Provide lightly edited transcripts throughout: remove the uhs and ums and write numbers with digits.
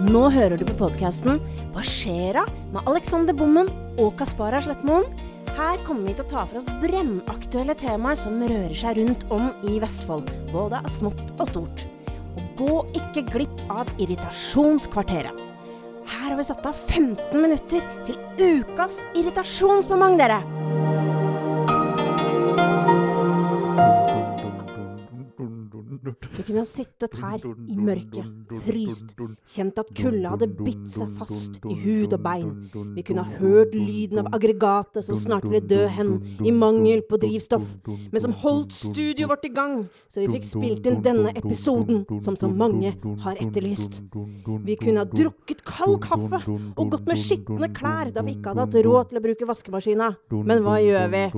Nå hører du på podcasten Hva skjer da? Med Alexander Bommen og Kaspara Slettmoen. Her kommer vi til å ta for oss brennaktuelle temaer som rører seg rundt om i Vestfold, både av smått og stort. Og gå ikke glipp av irritasjonskvarteret. Her har vi satt av 15 minutter til ukas irritasjonsmoment, dere. Vi kunne ha sittet her i mørket, fryst, kjent at kulda hadde bitt seg fast i hud og bein. Vi kunne ha hørt lyden av aggregatet som snart ville dø hen i mangel på drivstoff, men som holdt studioet vårt i gang, så vi fikk spilt inn denne episoden som så mange har etterlyst. Vi kunne ha drukket kald kaffe og gått med skittende klær da vi ikke hadde hatt råd til å bruke vaskemaskina. Men hva gjør vi?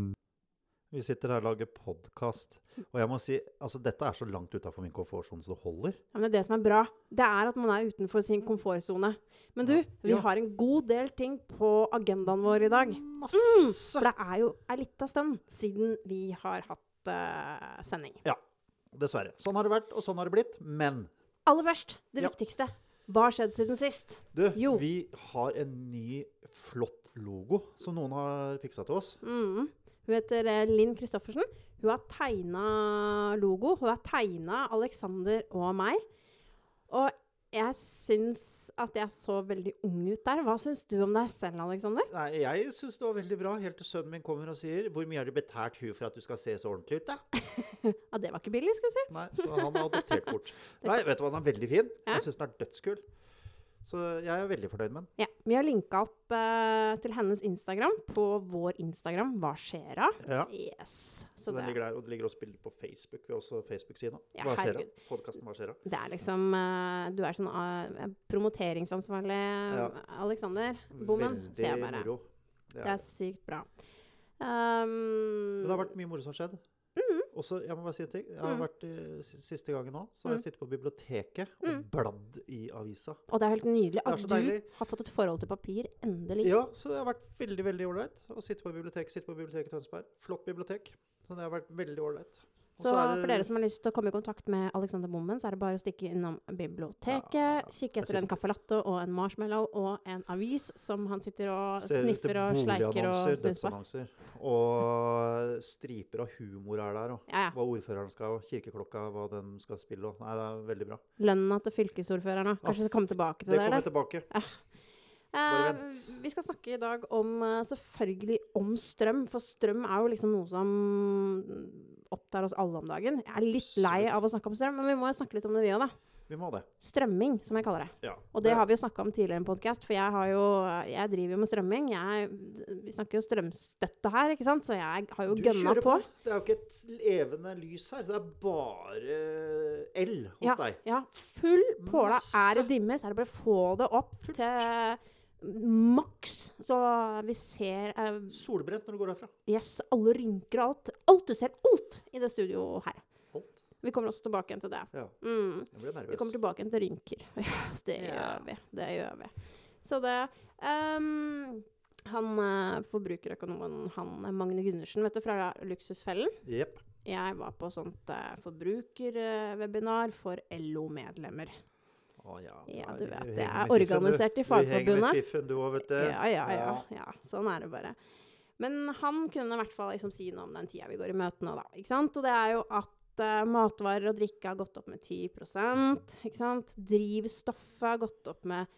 Vi sitter her og lager podcast, og jeg må si, altså dette er så langt utenfor min komfortzone så det holder. Ja, men det er det som er bra. Det er at man er utenfor sin komfortzone. Men du, vi har en god del ting på agendaen vår i dag. Masse! For det er jo en liten stund siden vi har hatt sending. Ja, dessverre. Sånn har det vært, og sånn har det blitt, men... Aller først, det viktigste. Hva har skjedd siden sist? Du, vi har en ny flott logo som noen har fikset til oss. Hun heter Linn Kristoffersen. Hun har tegnet logo. Hun har tegnet Alexander og meg. Og jeg synes at jeg så veldig ung ut der. Hva synes du om deg selv, Alexander? Nei, jeg synes det var veldig bra. Helt til sønnen min kommer og sier, hvor mye har du betalt hun for at du skal se så ordentlig ut, da? Ja, det var ikke billig, skal jeg si. Nei, så han har adoptert bort. Nei, vet du hva, den er veldig fin. Jeg synes den er dødskul. Så jeg er veldig fornøyd med den. Ja, vi har linket opp til hennes Instagram på vår Instagram, Hva skjer da? Ja. Yes. Så den ligger der, og det ligger også bilder på Facebook. Vi har også Facebook-siden. Ja, Hva skjer da? Podcasten Hva skjer da? Det er liksom, du er sånn promoteringsansvarlig, Alexander Bommen. Veldig moro. Det er sykt bra. Men det har vært mye moro som har skjedd. Også, jeg må bare si en ting. Jeg har vært siste gangen nå, så har jeg sittet på biblioteket og bladd i avisa. Og det er helt nydelig at du deilig. har fått et forhold til papir, endelig. Ja, så det har vært veldig, veldig ordentlig å sitte på biblioteket i Tønsberg. Flott bibliotek. Så det har vært veldig ordentlig. Så for dere som har lyst til å komme i kontakt med Alexander Bommen, så er det bare å stikke innom biblioteket, kikke etter en kaffelatte og en marshmallow og en avis som han sitter og sniffer og sleiker og snus på. Og striper av humor er der, og hva ordføreren skal, og kirkeklokka, hva den skal spille. Nei, det er veldig bra. Lønnen til fylkesordføreren, kanskje skal komme tilbake til det? Det kommer tilbake. Vi skal snakke i dag om, selvfølgelig om strøm, for strøm er jo liksom noe som opptar oss alle om dagen. Jeg er litt lei av å snakke om strøm, men vi må jo snakke litt om det vi også da. Vi må det. Strømming, som jeg kaller det. Ja, og det har vi jo snakket om tidligere i en podcast, for jeg driver jo med strømming. Vi snakker jo strømstøtte her, ikke sant? Så jeg har jo gønnet på. Det er jo ikke et levende lys her, det er bare el hos deg. Ja, full påla. Er det dimmer, så er det bare å få det opp til maks, så vi ser solbrent når du går herfra. Yes, alle rynker og alt du ser, alt i det studio her. Vi kommer også tilbake igjen til det. Ja, jeg blir nervøs. Vi kommer tilbake igjen til rynker. Ja, det gjør vi. Så det han forbrukerøkonomen, Magne Gundersen, vet du, fra Luksusfellen. Yep. Jeg var på sånt forbrukerwebinar for LO-medlemmer. Ja, du vet, det er organisert i Fagforbundet. Du henger med fiffen, du også, vet du. Ja, sånn er det bare. Men han kunne i hvert fall liksom si noe om den tiden vi går i møtene da, ikke sant? Og det er jo at matvarer og drikke har gått opp med 10%, ikke sant? Drivstoffet har gått opp med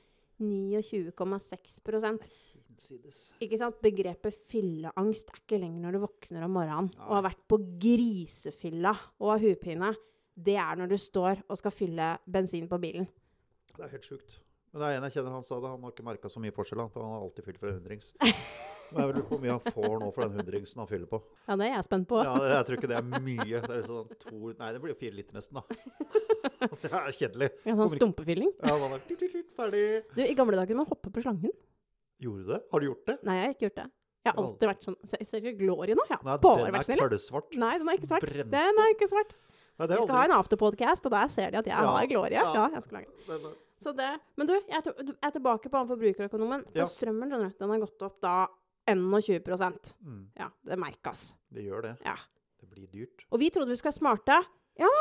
29,6%. Ikke sant? Begrepet fylleangst er ikke lenger når du våkner om morgenen og har vært på grisefylla og har hupine. Det er når du står og skal fylle bensin på bilen. Det er helt sjukt. Men det er en jeg kjenner, han sa det, han har ikke merket så mye forskjell, for han har alltid fylt for en hundrings. Men jeg vil lurer på hvor mye han får nå for den hundringsen han fyller på. Ja, det er jeg spent på. Ja, jeg tror ikke det er mye. Det er sånn nei, det blir jo 4 liter nesten da. Det er kjedelig. Ja, sånn stumpefylling. Ja, man er ferdig. Du, i gamle dager må hoppe på slangen. Gjorde du det? Har du gjort det? Nei, jeg har ikke gjort det. Jeg har alltid vært sånn, ser ikke Glory nå? Nei, den er kølsvart. Nei, den er ikke svart. Den er ikke svart. Vi skal ha en afterpodcast, og der ser de at jeg har Glory. Ja, jeg skal lage den. Så det, men du, jeg er tilbake på han forbrukerøkonomen. For strømmen, skjønner du, den har gått opp da 21%. Ja, det merkes. Det gjør det. Ja. Det blir dyrt. Og vi trodde vi skulle være smarte. Ja,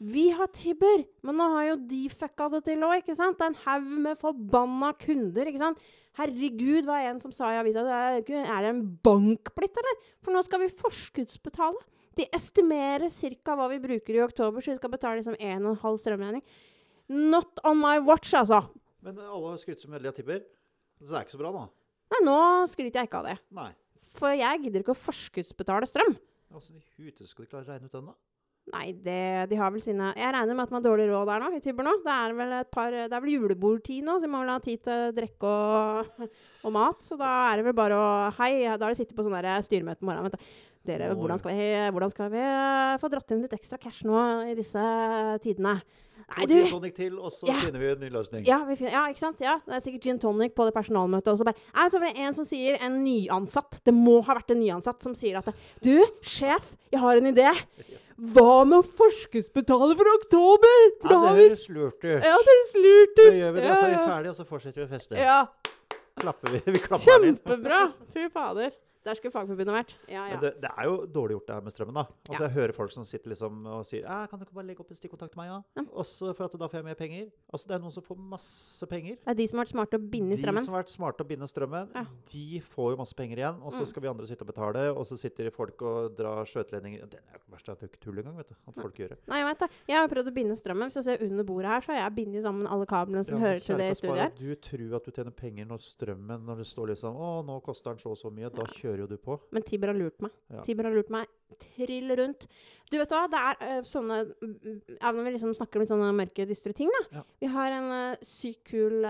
Vi har Tibber, men nå har jo de fucka det til også, ikke sant? Det er en haug med forbanna kunder, ikke sant? Herregud, hva en som sa i avisa, er det en bank blitt, eller? For nå skal vi forskuddsbetale. De estimerer cirka hva vi bruker i oktober, så vi skal betale liksom 1,5 strømregning. Not on my watch, altså. Men alle har skrytt så veldig av Tibber, så det er ikke så bra da. Nei, nå skryter jeg ikke av det. Nei. For jeg gidder ikke å forskuddsbetale strøm. Hvordan i hute skal de klare å regne ut den da? Nei, de har vel sine... Jeg regner med at man har dårlig råd der nå, i Tibber nå. Det er vel julebordtid nå, så vi må vel ha tid til drikke og mat. Så da er det vel bare å... Hei, da har de sittet på sånn der styremøte i morgen, vet du. Dere, hvordan skal vi få dratt inn litt ekstra cash nå i disse tidene? Nei, du... Gin tonic til, og så finner vi en ny løsning. Ja, ikke sant? Ja, det er sikkert gin tonic på det personalmøtet også. Så var det en som sier, en nyansatt, det må ha vært en nyansatt, som sier at du, sjef, jeg har en idé. Hva med å forskuddsbetale for oktober? Ja, det høres lurt ut. Ja, det høres lurt ut. Da gjør vi det, så er vi ferdige, og så fortsetter vi å feste. Ja. Klapper vi klapper den inn. Kjempebra. Fy fader. Der skulle fagforbundet vært. Ja. Men det er jo dårlig gjort det her med strømmen da. Altså jeg hører folk som sitter liksom og sier, kan du ikke bare legge opp en stikkontakt til meg, ja? Også for at da får jeg mer penger. Altså det er noen som får masse penger. Det er de som har vært smarte å binde strømmen. De som har vært smarte å binde strømmen, de får jo masse penger igjen, og så skal vi andre sitte og betale, og så sitter folk og drar skjøteledninger. Det er jo verst at det er ikke tull engang, vet du, at folk gjør det. Nei, jeg vet det. Jeg har prøvd å binde strømmen. Hvis jeg ser under bordet her, så har jeg bindet sammen alle kablene som hører til det i studiet her. Du tror at du tjener penger når strømmen, når det står liksom, nå koster den så mye, da kjører jo du på. Men Tibber har lurt meg. Tibber har lurt meg trill rundt. Du vet hva, det er sånne, når vi liksom snakker om litt sånne mørke, dystre ting da. Vi har en sykt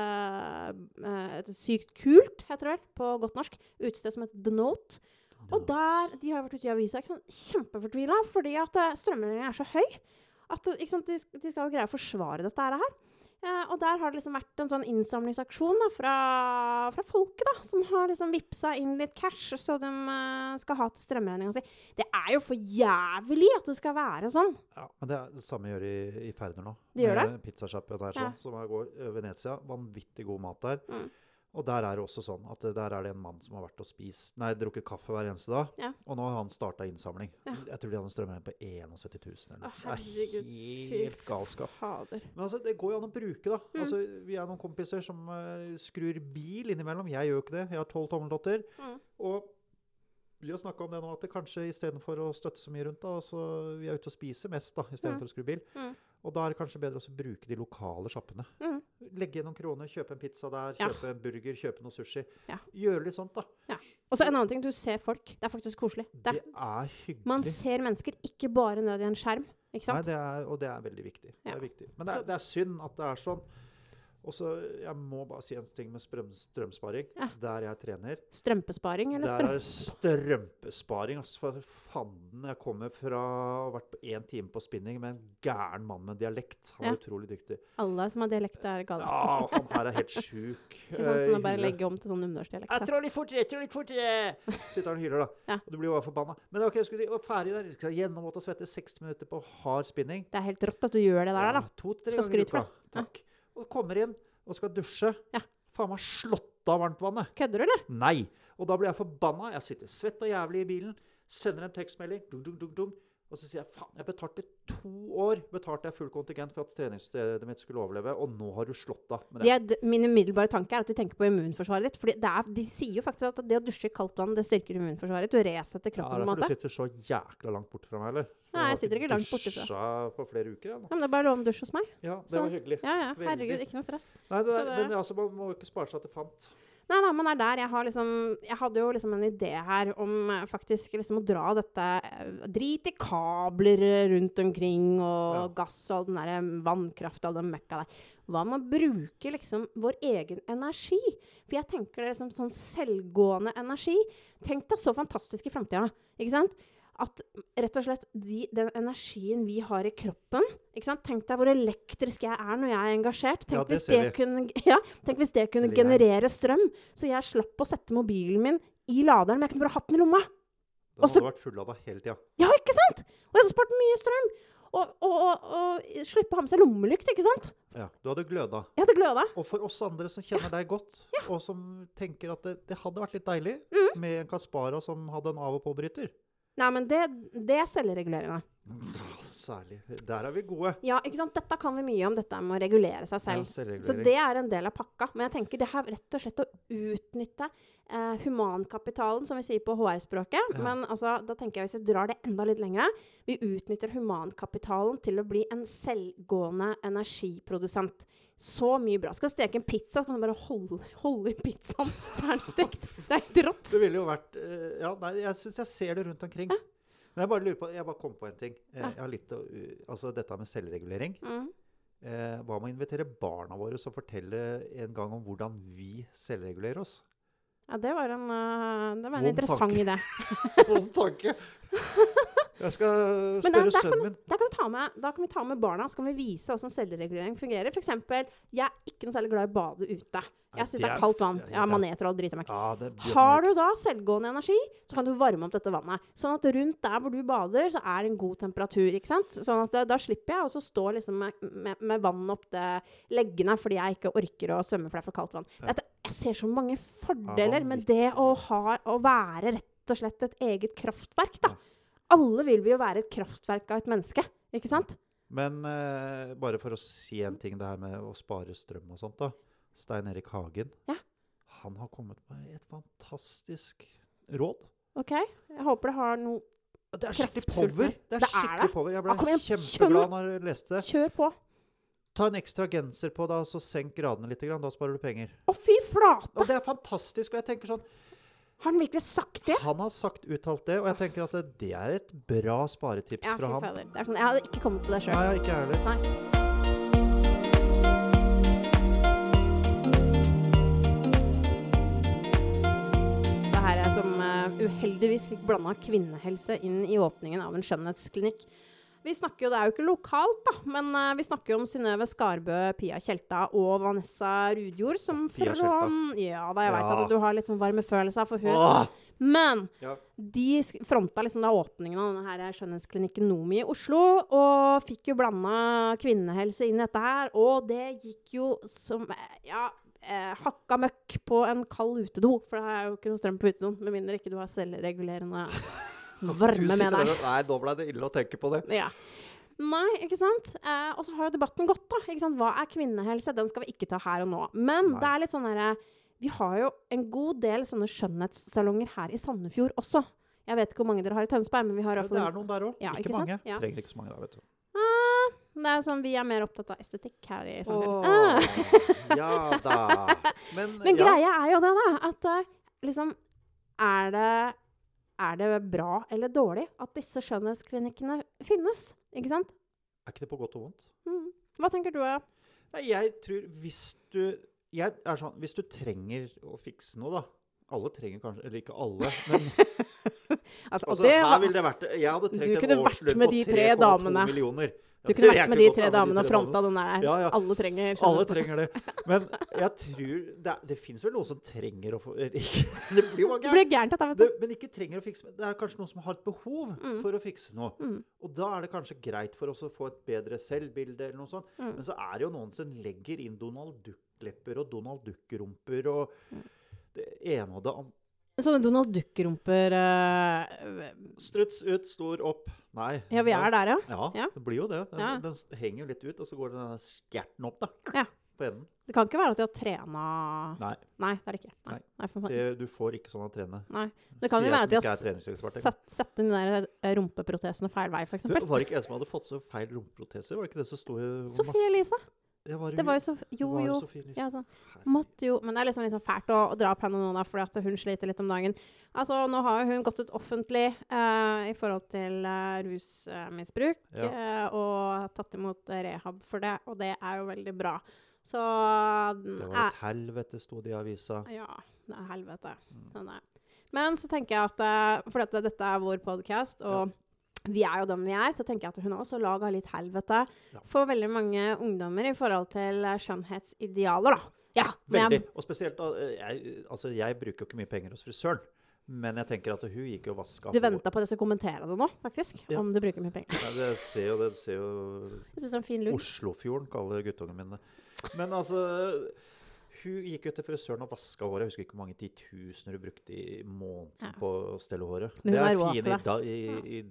kult, heter det vel, på godt norsk, utsted som heter The Note. Og der, de har vært ute i avisa, kjempefortvilet, fordi at strømregningen er så høy, at ikke sant, de skal jo greie å forsvare dette her. Og der har det liksom vært en sånn innsamlingsaksjon da, fra folket da, som har liksom vippset inn litt cash, så de skal ha til strømregningen sin. Det er jo for jævlig at det skal være sånn. Ja, men det er det samme gjør i Færder nå. De gjør det? Pizzasjappen der sånn, som går Venezia, vanvittig god mat der. Og der er det også sånn at der er det en mann som har vært og drukket kaffe hver eneste dag, og nå har han startet innsamling. Jeg tror de hadde strømregning på 71 000 eller noe. Det er helt galskap. Men altså, det går jo an å bruke da. Altså, vi er noen kompiser som skrur bil innimellom. Jeg gjør ikke det. Jeg har 12 tommeltotter. Og vi har snakket om det nå, at det kanskje i stedet for å støtte så mye rundt da, så vi er ute og spiser mest da, i stedet for å skru bil. Og da er det kanskje bedre å bruke de lokale sjappene. Legge igjen noen kroner, kjøpe en pizza der, kjøpe en burger, kjøpe noe sushi. Gjøre litt sånt da. Og så en annen ting, du ser folk. Det er faktisk koselig. Det er hyggelig. Man ser mennesker, ikke bare ned i en skjerm. Ikke sant? Nei, og det er veldig viktig. Det er viktig. Men det er synd at det er sånn. Og så, jeg må bare si en ting med strømsparing. Der jeg trener. Strømpesparing eller strøm? Der er strømpesparing. Altså, for fanden, jeg kommer fra å ha vært på 1 time på spinning med en gæren mann med dialekt. Han er utrolig dyktig. Alle som har dialekt er gale. Ja, han her er helt syk. Ikke sånn som å bare legge om til sånn umdørsdialekt. Jeg tror litt fortere! Sitter han og hyler da. Og du blir jo bare forbannet. Men ok, jeg skulle si, ferdig der. Jeg skal gjennommåte og svette 60 minutter på hard spinning. Det er helt rått at du gjør det der da. 2-3 ganger i uka. Takk. Og kommer inn og skal dusje. Faen meg slått av varmt vannet. Kødder du, eller? Nei. Og da blir jeg forbannet. Jeg sitter svett og jævlig i bilen, sender en tekstmelding, og så sier jeg, faen, jeg betalte 2 år, betalte jeg full kontingent for at treningsstedet mitt skulle overleve, og nå har du slått av med det. Min umiddelbare tanke er at de tenker på immunforsvaret ditt, fordi de sier jo faktisk at det å dusje i kaldt vann, det styrker immunforsvaret ditt, du resetter kroppen på en måte. Ja, det er fordi du sitter så jækla langt bort fra meg, eller? Nei, jeg sitter ikke langt borte fra. Dusja for flere uker, ja, men det er bare lov å dusje hos meg. Ja, det var hyggelig. Ja, herregud, ikke noe stress. Nei, men altså, man må jo ikke spare seg til fant. Nei, men det er der jeg hadde jo liksom en idé her om faktisk liksom å dra dette, drit i kabler rundt omkring, og gass og den der vannkraft og den møkka der. Hva med å bruke liksom vår egen energi? For jeg tenker det liksom sånn selvgående energi. Tenk deg så fantastisk i fremtiden, ikke sant? At rett og slett den energien vi har i kroppen, ikke sant? Tenk deg hvor elektrisk jeg er når jeg er engasjert. Tenk hvis det kunne generere strøm, så jeg slapp å sette mobilen min i laderen, men jeg kunne bare hatt den i lomma. Da hadde du vært fulladet hele tiden. Ja, ikke sant? Og jeg har spart mye strøm. Og slippe å ha med seg lommelykt, ikke sant? Ja, du hadde gløda. Jeg hadde gløda. Og for oss andre som kjenner deg godt, og som tenker at det hadde vært litt deilig med en Caspara som hadde en av- og påbryter. Nei, men det er selvregulerende. Særlig. Der vi gode. Ja, ikke sant? Dette kan vi mye om, dette med å regulere seg selv. Ja, så det en del av pakka. Men jeg tenker det her rett og slett å utnytte humankapitalen, som vi sier på HR-språket. Ja. Men altså, da tenker jeg hvis vi drar det enda litt lengre, vi utnytter humankapitalen til å bli en selvgående energiprodusent. Så mye bra. Skal du steke en pizza, så kan du bare holde i pizzaen, så den stekt. Det helt rått. Det ville jo vært jeg synes jeg ser det rundt omkring. Ja. Men jeg bare kom på en ting. Jeg har litt altså dette med selvregulering. Hva med å invitere barna våre og fortelle en gang om hvordan vi selvregulerer oss? Ja, det var en interessant idé. Vond tanke. Jeg skal spørre sønnen min. Da kan vi ta med barna, så kan vi vise hvordan selvregulering fungerer. For eksempel, jeg ikke noe særlig glad i bade ute. Jeg synes det kaldt vann. Maneter og driter meg. Har du da selvgående energi, så kan du varme opp dette vannet. Sånn at rundt der hvor du bader, så det en god temperatur, ikke sant? Sånn at da slipper jeg, og så står liksom med vann opp til leggene, fordi jeg ikke orker å svømme for det for kaldt vann. Jeg ser så mange fordeler med det å være rett og slett et eget kraftverk, da. Alle vil vi jo være et kraftverk av et menneske, ikke sant? Men bare for å si en ting, det her med å spare strøm og sånt da. Stein Erik Hagen, han har kommet med et fantastisk råd. Ok, jeg håper det har noe Det skikkelig power. Det skikkelig power. Jeg ble kjempeglad når jeg leste det. Kjør på. Ta en ekstra genser på da, så senk gradene litt, da sparer du penger. Å, fy flate! Og det fantastisk, og jeg tenker sånn, har han virkelig sagt det? Han har uttalt det, og jeg tenker at det et bra sparetips fra han. Det sånn, jeg hadde ikke kommet til det selv. Nei, ikke heller. Nei. Det her som uheldigvis fikk blandet kvinnehelse inn i åpningen av en skjønnhetsklinikk. Vi snakker jo, det jo ikke lokalt da, men vi snakker jo om Synnøve Skarbø, Pia Tjelta og Vanessa Rudjord, som Pia Tjelta. Ja, da jeg vet at du har litt sånn varme følelser for hun. Men de fronta liksom da åpningen av denne her skjønnhetsklinikken Nomi i Oslo, og fikk jo blandet kvinnehelse inn i dette her, og det gikk jo som, hakka møkk på en kald utedo, for det jo ikke noe strøm på utedoen, med mindre ikke du har selvregulerende varme med deg. Nei, da ble det ille å tenke på det. Ja. Nei, ikke sant? Og så har jo debatten gått da, ikke sant? Hva kvinnehelse? Den skal vi ikke ta her og nå. Men det litt sånn der, vi har jo en god del sånne skjønnhetssalonger her i Sandefjord også. Jeg vet ikke hvor mange dere har i Tønsberg, men vi har i hvert fall... Det noen der også. Ja, ikke mange. Trenger ikke så mange der, vet du. Det sånn, vi mer opptatt av estetikk her i Sandefjord. Ja da. Men greia jo det da, at liksom, det bra eller dårlig at disse skjønnhetsklinikkene finnes, ikke sant? Ikke det på godt og vondt? Hva tenker du? Nei, jeg tror hvis du trenger å fikse noe da, alle trenger kanskje, eller ikke alle, men altså, her ville det vært, jeg hadde trengt en årslønn på 3,2 millioner. Du kunne vært med de 3 damene og fronta den der. Ja. Alle trenger det. Men jeg tror, det finnes vel noen som trenger å få... Det blir jo mange. Det blir gærent dette, vet du. Men ikke trenger å fikse. Det kanskje noen som har et behov for å fikse noe. Og da det kanskje greit for oss å få et bedre selvbilde eller noe sånt. Men så det jo noen som legger inn Donald Duck-lepper og Donald Duck-rumper og det ene og det andre. Sånne Donald Duck-rumper... Struts ut, stor opp. Nei. Ja, vi der, ja. Ja, det blir jo det. Den henger jo litt ut, og så går den skjerten opp da. Ja. På enden. Det kan ikke være at de har trenet... Nei, det det ikke. Nei. Du får ikke sånn å trene. Nei. Det kan jo være at de har sett inn de der rumpeprotesene feil vei, for eksempel. Det var ikke jeg som hadde fått så feil rumpeproteser. Var det ikke det som stod i... Sofie Elise. Det var jo så... Jo. Ja, sånn. Måtte jo... Men det liksom fælt å dra opp henne nå da, fordi at hun sliter litt om dagen. Altså, nå har hun gått ut offentlig i forhold til rusmisbruk, og tatt imot rehab for det, og det jo veldig bra. Så... Det var et helvete, stod det i avisa. Ja, det helvete. Sånn Men så tenker jeg at, for dette vår podcast, og... Vi jo dem vi så tenker jeg at hun også laget litt helvete for veldig mange ungdommer i forhold til skjønnhetsidealer, da. Ja, veldig. Og spesielt, jeg bruker jo ikke mye penger hos frisøren, men jeg tenker at hun gikk jo og vasket. Du ventet på det som kommenterer det nå, faktisk, om du bruker mye penger. Ja, det ser jo... Jeg synes det en fin look. Oslofjorden kaller guttungen mine. Men altså... Hun gikk jo til frisøren og vasket håret. Jeg husker ikke hvor mange 10 000 hun brukte i måneden på å stelle håret. Men hun fint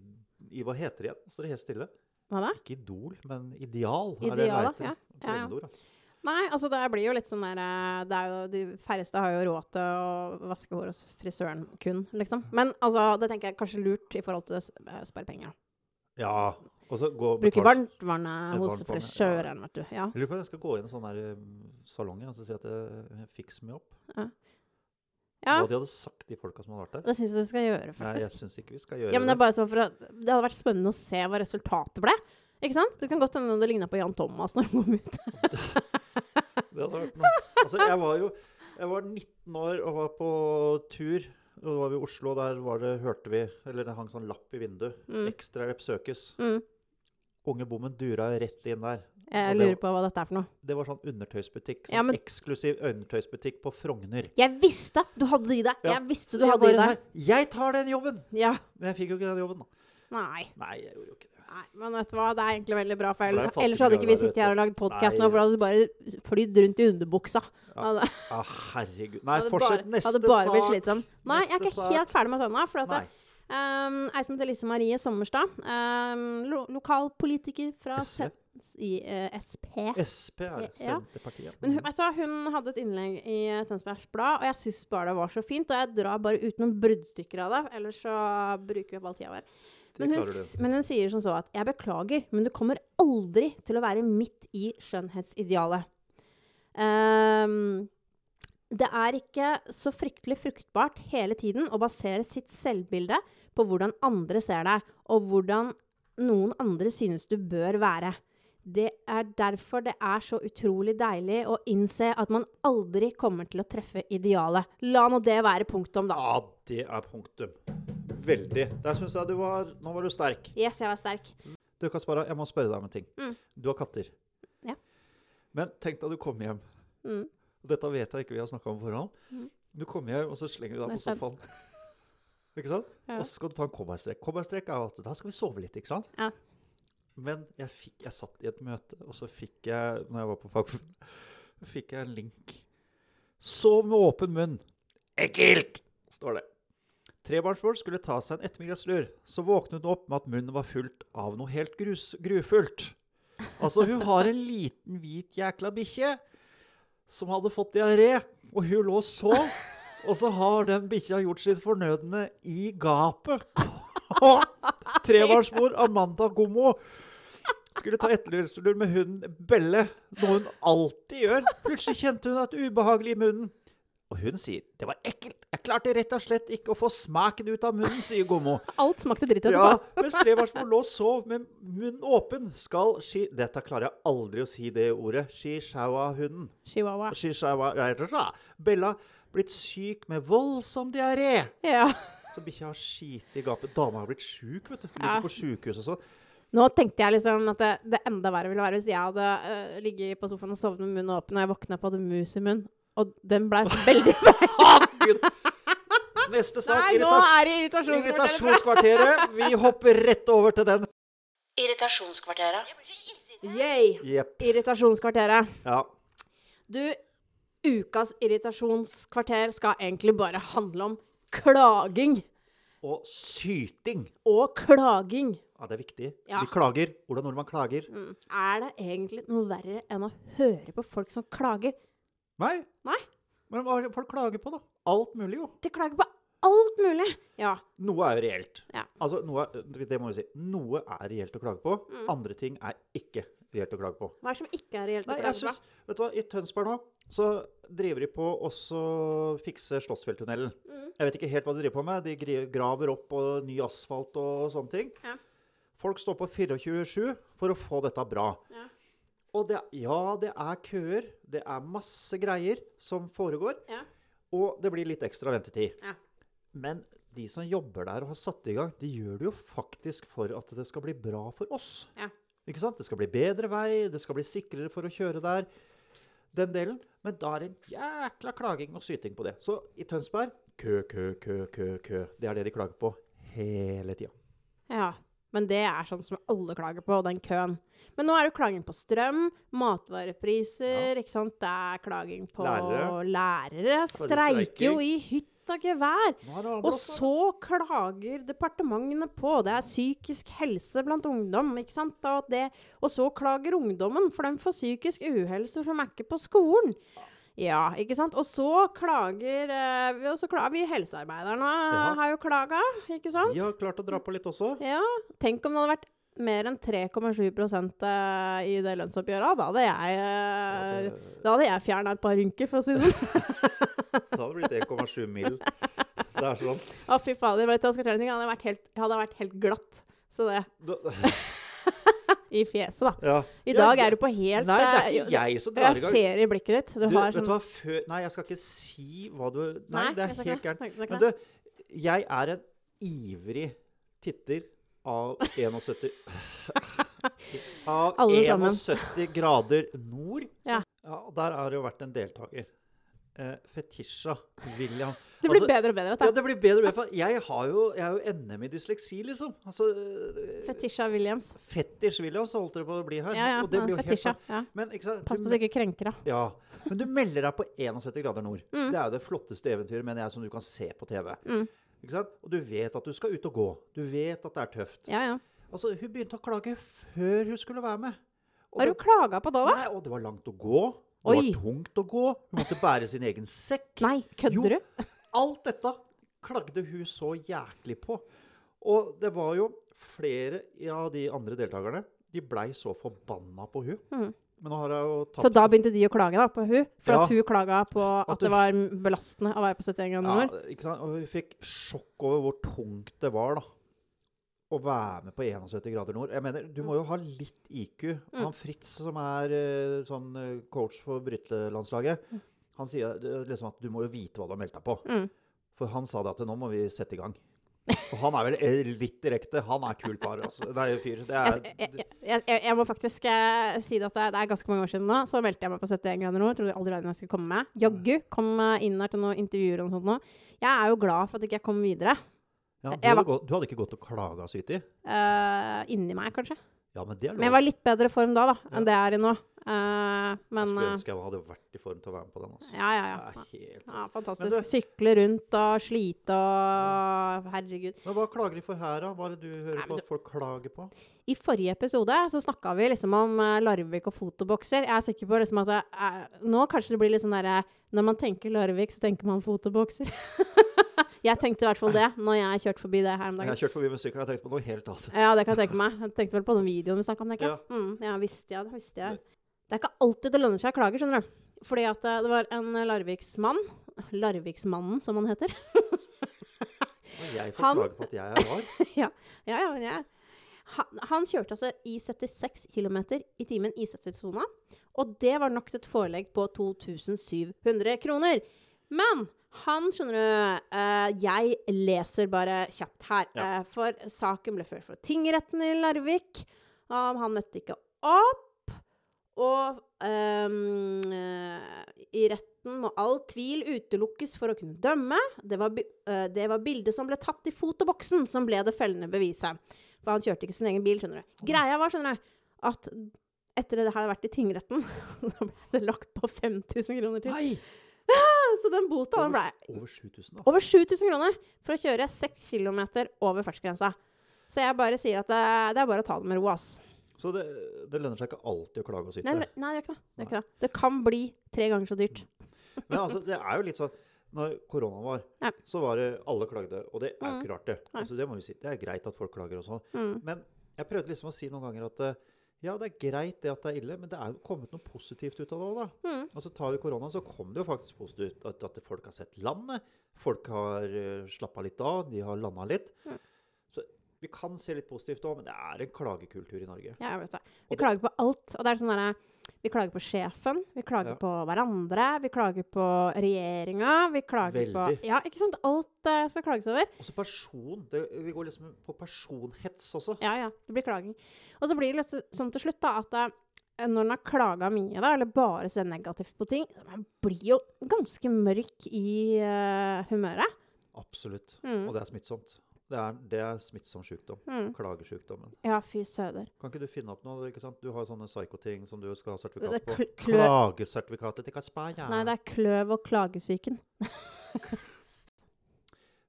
I hva heter det igjen? Står det helt stille? Hva da? Ikke idol, men ideal. Ideal, ja. Altså. Nei, altså det blir jo litt sånn der, de færreste har jo råd til å vaske hår hos frisøren kun, liksom. Men altså, det tenker jeg kanskje lurt I forhold til å spare penger. Ja, og så bruke varmtvannet hos frisøren, vet du. Ja. Jeg lurer på om jeg skal gå inn I en sånn der salong og si at jeg fiks meg opp. Ja. Hva de hadde sagt de folka som hadde vært der. Det synes jeg du skal gjøre, faktisk. Nei, jeg synes ikke vi skal gjøre det. Ja, men det bare sånn for at det hadde vært spennende å se hva resultatet ble. Ikke sant? Det kan godt hende det lignet på Jan Thomas når han kom ut. Det hadde vært noe. Altså, jeg var 19 år og var på tur. Og da var vi I Oslo, og der hørte vi, eller det hang sånn lapp I vinduet. Ekstrahjelp søkes. Unge bommen dura rett inn der. Jeg lurer på hva dette for noe. Det var sånn undertøysbutikk. Sånn eksklusiv undertøysbutikk på Frogner. Jeg visste du hadde I det. Jeg visste du hadde I det. Jeg tar den jobben! Ja. Men jeg fikk jo ikke den jobben da. Nei, jeg gjorde jo ikke det. Nei, men vet du hva? Det egentlig veldig bra, for ellers hadde ikke vi sittet her og lagd podcast nå, for da hadde du bare flydd rundt I underbuksa. Ja, herregud. Nei, fortsett neste sak. Hadde bare blitt slitsom. Nei, jeg ikke helt ferdig med denne, for at ei som heter Lise Marie Sommerstad, lokalpolitiker fra SP. SP det, Senterpartiet. Men vet du, hun hadde et innlegg I Tønsbergs Blad, og jeg synes bare det var så fint, og jeg drar bare ut noen bruddstykker av det, ellers så bruker vi opp all tida vår. Men hun sier sånn så at jeg beklager, men du kommer aldri til å være midt I skjønnhetsidealet. Det ikke så fryktelig fruktbart hele tiden å basere sitt selvbilde på hvordan andre ser deg, og hvordan noen andre synes du bør være. Det derfor det så utrolig deilig å innse at man aldri kommer til å treffe idealet. La nå det være punktum da. Ja, det punktum. Veldig. Der synes jeg nå var du sterk. Yes, jeg var sterk. Du Kaspara, jeg må spørre deg om en ting. Du har katter. Ja. Men tenk deg du kommer hjem. Dette vet jeg ikke vi har snakket om på forhånd. Du kommer hjem, og så slenger vi deg på sofaen. Ikke sant? Ja. Og så skal du ta en cowboystrekk. Cowboystrekk at da skal vi sove litt, ikke sant? Ja. Men jeg satt I et møte, og så fikk jeg, når jeg var på fagforbund, fikk jeg en link. Sov med åpen munn. Ekkelt, står det. Trebarnsmor skulle ta seg en ettermiddagslur, så våknet hun opp med at munnen var fullt av noe helt grufullt. Altså, hun har en liten hvit jækla bikkje som hadde fått diaré, og hun lå så, og så har den bikkja gjort sitt fornødende I gapet. Og trebarnsmor Amanda Gommo skulle ta etterlur med hunden Belle, noe hun alltid gjør. Plutselig kjente hun et ubehagelig I munnen. Og hun sier, det var ekkelt. Jeg klarte rett og slett ikke å få smaken ut av munnen, sier Gommo. Alt smakte dritt etterpå. Ja, mens trebarnsmor lå så med munnen åpen, dette klarer jeg aldri å si det ordet, Chihuahua-hunden. Chihuahua. Bella blitt syk med voldsom diaré. Ja. Så bikkja har skit I gapet. Dama har blitt syk, vet du. Ligger på sykehus og sånn. Nå tenkte jeg liksom at det enda verre ville være hvis jeg hadde ligget på sofaen og sovet med munnen åpen, og jeg våknet på at det mus I munnen. Og den ble veldig Neste sak. Nei, nå det irritasjonskvarteret. Vi hopper rett over til den. Irritasjonskvarteret. Yay! Yep. Irritasjonskvarteret. Ja. Du, ukas irritasjonskvarter skal egentlig bare handle om klaging. Og syting. Og klaging. Ja, det viktig. Ja. Vi klager. Hvordan når man klager? Det egentlig noe verre enn å høre på folk som klager? Nei. Nei. Men hva folk klager på da? Alt mulig jo. De klager på alt mulig. Ja. Noe jo reelt. Ja. Altså, det må vi si. Noe reelt å klage på. Andre ting ikke reelt å klage på. Hva det som ikke reelt å klage på? Nei, jeg synes, vet du hva, I Tønsberg nå, så driver de på også fikse Slottsfjelltunnelen. Jeg vet ikke helt hva de driver på med. De graver opp og ny asfalt og sånne ting. Ja. Folk står på 24/7 for å få dette bra. Ja. Og det køer, det masse greier som foregår, og det blir litt ekstra ventetid. Ja. Men de som jobber der og har satt I gang, de gjør det jo faktisk for at det skal bli bra for oss. Ja. Ikke sant? Det skal bli bedre vei, det skal bli sikrere for å kjøre der, den delen. Men da det en jækla klaging og syting på det. Så I Tønsberg, kø. Det det de klager på hele tiden. Ja. Men det sånn som alle klager på, den køen. Men nå det klaging på strøm, matvarepriser, ikke sant? Det klaging på lærere. Streiker jo I hytt av gevær. Og så klager departementene på. Det psykisk helse blant ungdom, ikke sant? Og så klager ungdommen, for de får psykisk uhelse som ikke på skolen. Ja, ikke sant? Og så klager vi helsearbeiderne har jo klaget, ikke sant? De har klart å dra på litt også. Ja, tenk om det hadde vært mer enn 3,7% i det lønnsoppgjøret. Da hadde jeg fjernet et par rynker, for å si det sånn. Da hadde det blitt 1,7 mil. Det sånn. Å, fy fader, vet du hva jeg skal fortelle ting? Jeg hadde vært helt glatt. Så det... I fjeset, da. Ja. I dag du på helt... Nei, det ikke jeg som drar i gang. Jeg ser i blikket ditt. Vet du hva, nei, jeg skal ikke si hva du... Nei, det helt gærent. Men du, jeg en ivrig titter av 71 grader nord. Ja. Der har det jo vært en deltaker. Fetisha William. Det blir bedre og bedre. Ja, det blir bedre og bedre. Jeg er jo NM i dysleksi, liksom. Altså, Fetisha Williams. Fetish Williams holdt det på å bli her. Ja, og det blir jo Fetisha. Helt, men, pass på så ikke krenker, da. Ja, men du melder deg på 71 grader nord. Det jo det flotteste eventyret, mener jeg, som du kan se på TV. Ikke sant? Og du vet at du skal ut og gå. Du vet at det tøft. Ja. Altså, hun begynte å klage før hun skulle være med. Har du klaget på det da? Nei, og det var langt å gå. Det var tungt å gå. Hun måtte bære sin egen sekk. Nei, kødder du? Alt dette klagde hun så jæklig på. Og det var jo flere av de andre deltakerne. De ble så forbanna på hun. Men nå har jeg jo tatt... Så da begynte de å klage da på hun? For at hun klaget på at det var belastende å være på 71 grader nord? Ja, ikke sant? Og hun fikk sjokk over hvor tungt det var da. Å være med på 71 grader nord. Jeg mener, du må jo ha litt IQ. Han Fritz, som sånn coach for brytelandslaget, han sier liksom at du må jo vite hva du har meldt deg på. For han sa det at nå må vi sette i gang. Og han vel litt direkte. Han kul far, altså. Det jo fyr. Jeg må faktisk si det at det ganske mange år siden nå, så meldte jeg meg på 71 grader nord. Jeg trodde aldri jeg skulle komme med. Jaggu kom inn her til noen intervjuer og sånt nå. Jeg jo glad for at jeg ikke kom videre. Ja, du hadde ikke gått og klaget sykt i? Inni meg, kanskje. Ja, men det lov. Men jeg var litt bedre form da, enn det jeg i nå. Jeg skulle ønske jeg hadde vært i form til å være med på den. Altså. Ja, fantastisk. Sykle rundt og slite og... Herregud. Men hva klager de for her da? Hva det du hører på at folk klager på? I forrige episode så snakket vi liksom om Larvik og fotobokser. Jeg sikker på liksom at nå kanskje det blir litt sånn der... Når man tenker Larvik, så tenker man fotobokser. Jeg tenkte i hvert fall det, når jeg kjørte forbi det her om dagen. Jeg har kjørt forbi med sykkel, jeg tenkte på noe helt annet. Ja, det kan jeg tenke meg. Jeg tenkte vel på den videoen vi snakket om, tenker jeg. Ja, visste jeg. Det ikke alltid det lønner seg å klage, skjønner du. Fordi at det var en Larviksmann, Larviksmannen som han heter. Og jeg får klage på at jeg var. Ja. Han kjørte altså i 76 kilometer i timen i 70-sona, og det var nok til et forelegg på 2700 kroner. Men han, skjønner du, jeg leser bare kjapt her, for saken ble ført for tingretten i Larvik, han møtte ikke opp, og i retten må all tvil utelukkes for å kunne dømme. Det var bildet som ble tatt i fotoboksen som ble det fellende beviset. For han kjørte ikke sin egen bil, skjønner du. Greia var, skjønner du, at etter det hadde vært i tingretten, så ble det lagt på 5000 kroner til. Nei! Så den bota den ble... Over 7000 da? Over 7000 kroner for å kjøre 6 kilometer over fartsgrensa. Så jeg bare sier at det bare å ta det med ro, ass. Så det lønner seg ikke alltid å klage og sitte? Nei, det gjør ikke det. Det kan bli 3 ganger så dyrt. Men altså, det jo litt sånn, når koronaen var, så var det alle klagde, og det jo ikke rart det. Altså, det må vi si. Det greit at folk klager og sånn. Men jeg prøvde liksom å si noen ganger at ja, det greit det at det ille, men det jo kommet noe positivt ut av det også, da. Altså, tar vi korona, så kom det jo faktisk positivt ut at folk har sett landet, folk har slappet litt av, de har landet litt. Så vi kan se litt positivt også, men det en klagekultur i Norge. Ja, jeg vet det. Vi klager på alt, og det sånn der, vi klager på sjefen, vi klager på hverandre, vi klager på regjeringen, vi klager på... Ja, ikke sant? Alt skal klages over. Også person, vi går liksom på personhets også. Ja, det blir klaging. Og så blir det litt sånn til slutt da, at når man har klaget mye da, eller bare ser negativt på ting, man blir jo ganske mørk i humøret. Absolutt, og det smittsomt. Det smittsom sykdom, klagesykdommen. Ja, fy søder. Kan ikke du finne opp noe, ikke sant? Du har sånne psykoting som du skal ha sertifikat på. Klagesertifikatet til Kaspaja. Nei, det kløv- og klagesyken.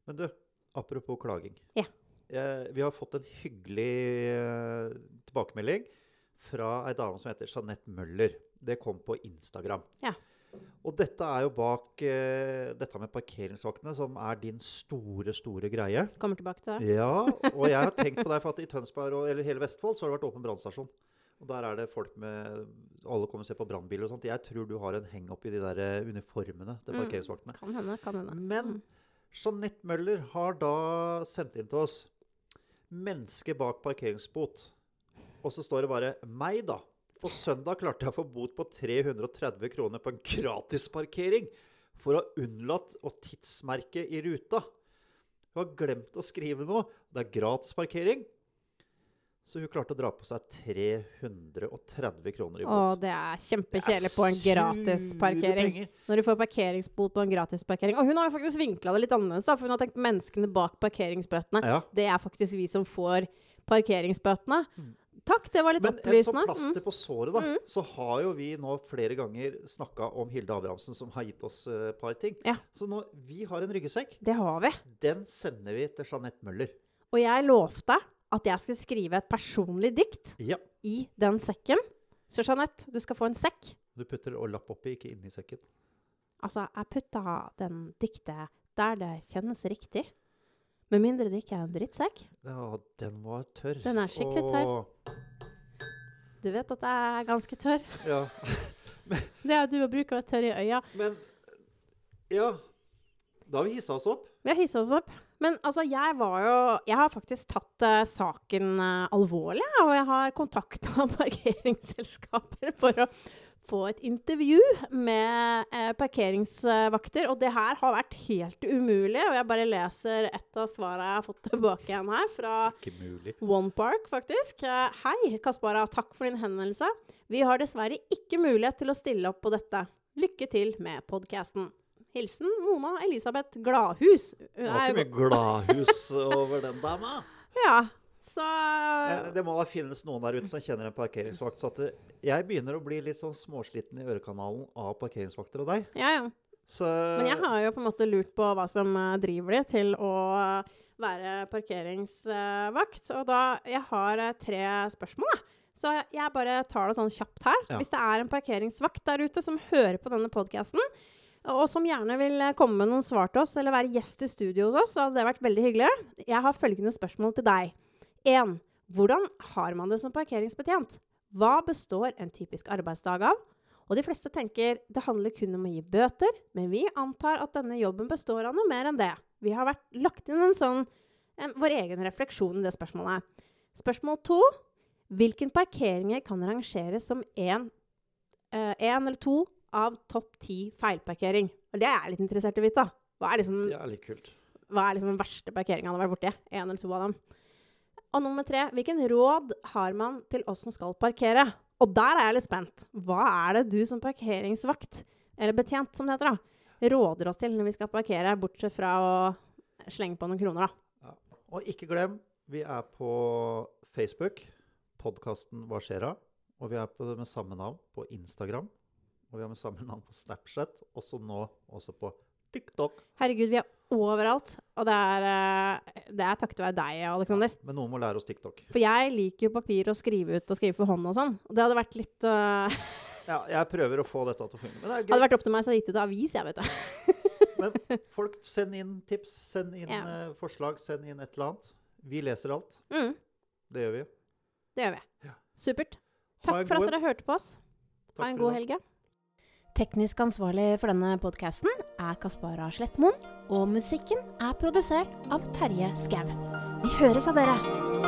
Men du, apropos klaging. Ja. Vi har fått en hyggelig tilbakemelding fra en dame som heter Jeanette Møller. Det kom på Instagram. Ja. Og dette jo bak dette med parkeringsvaktene, som din store greie. Kommer tilbake til det. Ja, og jeg har tenkt på deg, for at i Tønsberg eller hele Vestfold så har det vært åpen brannstasjon. Og der det folk med, alle kommer og ser på brannbiler og sånt. Jeg tror du har en heng opp i de der uniformene til parkeringsvaktene. Kan hende. Men Jeanette Møller har da sendt inn til oss menneske bak parkeringsbot. Og så står det bare, meg da. På søndag klarte jeg å få bot på 330 kroner på en gratisparkering for å ha unnlatt å tidsmerke i ruta. Hun har glemt å skrive noe. Det gratisparkering. Så hun klarte å dra på seg 330 kroner i bot. Det kjempekjedelig på en gratisparkering. Når du får parkeringsbot på en gratisparkering. Og hun har jo faktisk vinklet det litt annerledes da, for hun har tenkt menneskene bak parkeringsbøtene. Ja. Det faktisk vi som får parkeringsbøtene. Takk, det var litt opplysende. Men som plaster på såret da, så har jo vi nå flere ganger snakket om Hilde Abrahamsen, som har gitt oss et par ting. Ja. Så nå, vi har en ryggsekk. Det har vi. Den sender vi til Jeanette Møller. Og jeg lovte at jeg skal skrive et personlig dikt i den sekken. Så Jeanette, du skal få en sekk. Du putter og lapp oppi, ikke inn i sekken. Altså, jeg puttet den diktet der det kjennes riktig. Med mindre det ikke en drittsekk. Ja, den var tørr. Den skikkelig tørr. Du vet at jeg ganske tørr. Ja. Det du å bruke å være tørr i øya. Men, ja, da har vi hisset oss opp. Vi har hisset oss opp. Men altså, jeg har faktisk tatt saken alvorlig, og jeg har kontaktet parkeringsselskaper for å få et intervju med parkeringsvakter, og det her har vært helt umulig, og jeg bare leser et av svarene jeg har fått tilbake igjen her, fra One Park, faktisk. Hei, Kaspara, takk for din henvendelse. Vi har dessverre ikke mulighet til å stille opp på dette. Lykke til med podcasten. Hilsen Mona Elisabeth Gladhus. Det var ikke mye gladhus over den dama. Ja, så... Det må da finnes noen der ute som kjenner en parkeringsvakt, så at jeg begynner å bli litt sånn småsliten i ørekanalen av parkeringsvakter og deg. Ja. Så... Men jeg har jo på en måte lurt på hva som driver de til å være parkeringsvakt, og da jeg har 3 spørsmål da. Så jeg bare tar det sånn kjapt her. Ja. Hvis det en parkeringsvakt der ute som hører på denne podcasten, og som gjerne vil komme med noen svar til oss, eller være gjest i studio hos oss, så hadde det vært veldig hyggelig. Jeg har følgende spørsmål til deg. 1. Hvordan har man det som parkeringsbetjent? Hva består en typisk arbeidsdag av? Og de fleste tenker det handler kun om å gi bøter, men vi antar at denne jobben består av noe mer enn det. Vi har lagt inn vår egen refleksjon i det spørsmålet. Spørsmål 2. Hvilken parkeringer kan rangeres som en eller 2 av topp 10 feilparkering? Og det jeg litt interessert i å vite. Hva det litt kult. Hva den verste parkeringen han har vært borti? 1 eller 2 av dem. Og nummer 3, hvilken råd har man til oss som skal parkere? Og der jeg litt spent. Hva det du som parkeringsvakt, eller betjent som det heter da, råder oss til når vi skal parkere, bortsett fra å slenge på noen kroner da? Ja. Og ikke glem, vi på Facebook, podcasten Hva skjer da? Og vi på det med samme navn på Instagram. Og vi har med samme navn på Snapchat, og så nå også på TikTok. Herregud, vi overalt, og det takket være deg, Alexander. Ja, men noen må lære oss TikTok. For jeg liker jo papir å skrive ut og skrive for hånd og sånn, og det hadde vært litt... Ja, jeg prøver å få dette til å fungere. Men det hadde vært opp til meg, så hadde jeg gitt ut avis, jeg vet det. Men folk, send inn tips, send inn forslag, send inn et eller annet. Vi leser alt. Det gjør vi. Det gjør vi. Ja. Supert. Takk for at dere hørte på oss. Ha en god helg. Teknisk ansvarlig for denne podcasten Kaspara Slettmoen, og musikken produsert av Terje Skau. Vi høres av dere!